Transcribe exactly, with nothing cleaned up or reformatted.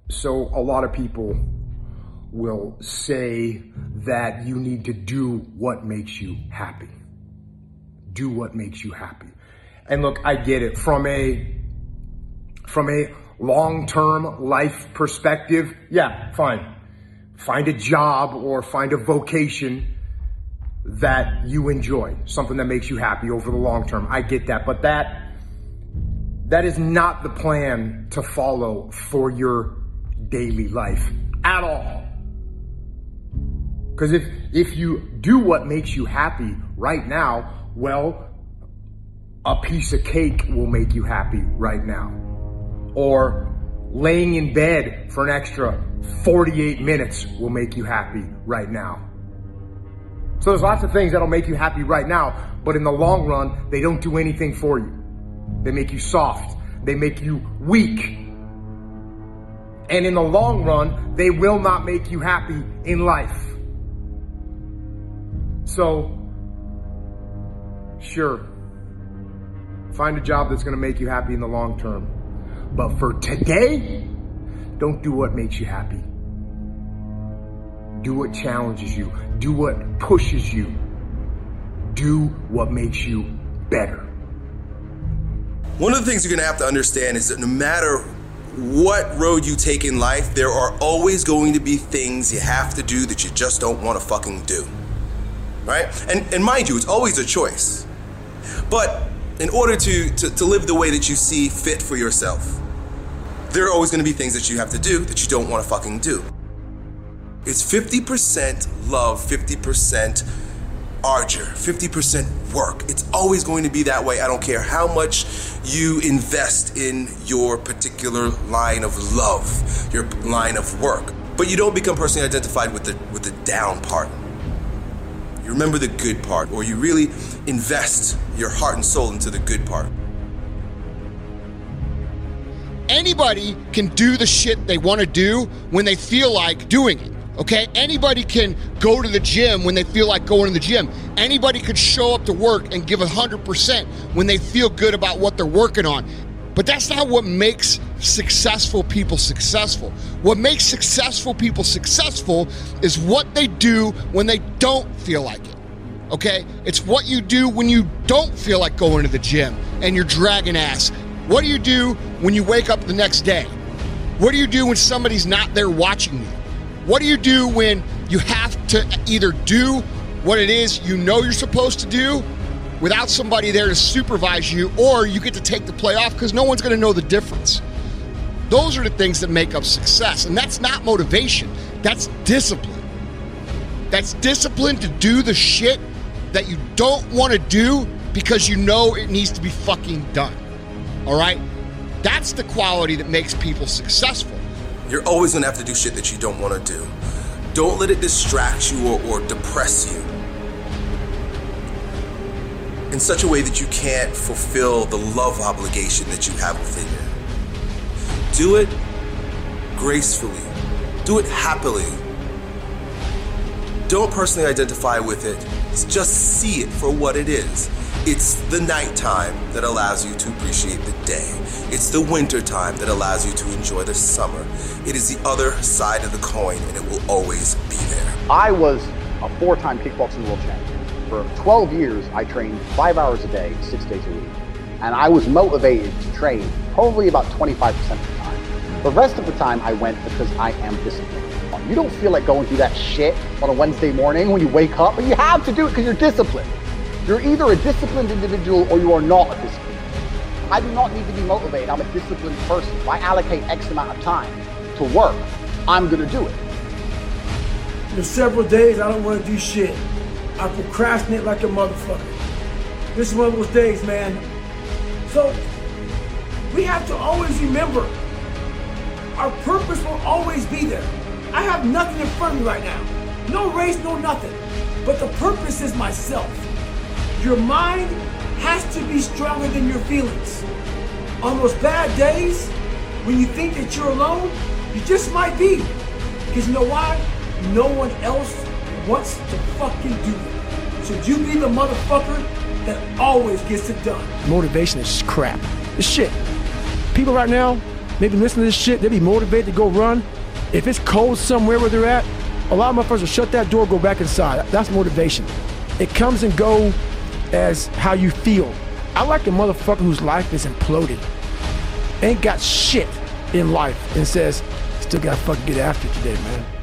So a lot of people will say that you need to do what makes you happy. Do what makes you happy. And look, I get it. From a, from a long-term life perspective, yeah, fine. Find a job or find a vocation that you enjoy, something that makes you happy over the long term. I get that, but that, that is not the plan to follow for your daily life at all. Because if, if you do what makes you happy right now, well, a piece of cake will make you happy right now. Or laying in bed for an extra forty-eight minutes will make you happy right now. So there's lots of things that'll make you happy right now, but in the long run, they don't do anything for you. They make you soft. They make you weak. And in the long run, they will not make you happy in life. So, sure, find a job that's going to make you happy in the long term. But for today, don't do what makes you happy. Do what challenges you. Do what pushes you. Do what makes you better. One of the things you're going to have to understand is that no matter what road you take in life, there are always going to be things you have to do that you just don't want to fucking do. Right? And, and mind you, it's always a choice. But in order to, to, to live the way that you see fit for yourself, there are always going to be things that you have to do that you don't want to fucking do. It's fifty percent love, fifty percent ardor, fifty percent work. It's always going to be that way. I don't care how much you invest in your particular line of love, your line of work. But you don't become personally identified with the with the down part. You remember the good part, or you really invest your heart and soul into the good part. Anybody can do the shit they want to do when they feel like doing it, okay? Anybody can go to the gym when they feel like going to the gym. Anybody could show up to work and give one hundred percent when they feel good about what they're working on. But that's not what makes successful people successful. What makes successful people successful is what they do when they don't feel like it, okay? It's what you do when you don't feel like going to the gym and you're dragging ass. What do you do when you wake up the next day? What do you do when somebody's not there watching you? What do you do when you have to either do what it is you know you're supposed to do without somebody there to supervise you, or you get to take the play off because no one's going to know the difference? Those are the things that make up success, and that's not motivation. That's discipline. That's discipline to do the shit that you don't want to do because you know it needs to be fucking done. All right? That's the quality that makes people successful. You're always going to have to do shit that you don't want to do. Don't let it distract you or, or depress you in such a way that you can't fulfill the love obligation that you have within you. Do it gracefully. Do it happily. Don't personally identify with it. Just see it for what it is. It's the nighttime that allows you to appreciate the day. It's the winter time that allows you to enjoy the summer. It is the other side of the coin, and it will always be there. I was a four-time kickboxing world champion. For twelve years, I trained five hours a day, six days a week. And I was motivated to train probably about twenty-five percent of the time. The rest of the time, I went because I am disciplined. You don't feel like going through that shit on a Wednesday morning when you wake up, but you have to do it because you're disciplined. You're either a disciplined individual or you are not a disciplined individual. I do not need to be motivated. I'm a disciplined person. If I allocate X amount of time to work, I'm going to do it. There's several days I don't want to do shit. I procrastinate like a motherfucker. This is one of those days, man. So we have to always remember our purpose will always be there. I have nothing in front of me right now. No race, no nothing. But the purpose is myself. Your mind has to be stronger than your feelings. On those bad days, when you think that you're alone, you just might be. Because you know why? No one else wants to fucking do it. So you be the motherfucker that always gets it done. Motivation is crap. It's shit. People right now, maybe listen to this shit, they'll be motivated to go run. If it's cold somewhere where they're at, a lot of motherfuckers will shut that door, go back inside. That's motivation. It comes and go as how you feel. I like a motherfucker whose life is imploded, ain't got shit in life, and says, still gotta fucking get after it today, man.